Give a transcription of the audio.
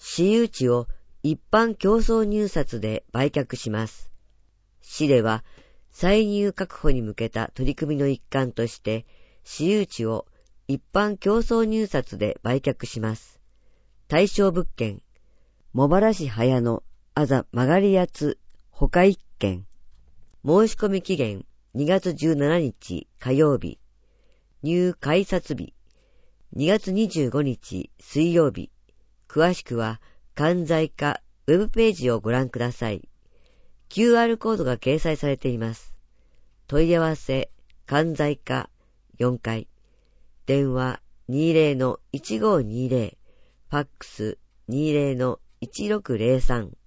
私有地を一般競争入札で売却します。市では、歳入確保に向けた取り組みの一環として、私有地を一般競争入札で売却します。対象物件、茂原市早野あざ曲がりやつ他1件。申し込み期限2月17日火曜日。入改札日2月25日水曜日。詳しくは関西課ウェブページをご覧ください。QR コードが掲載されています。問い合わせ関西課4階。電話 20-1520。ファックス 20-1603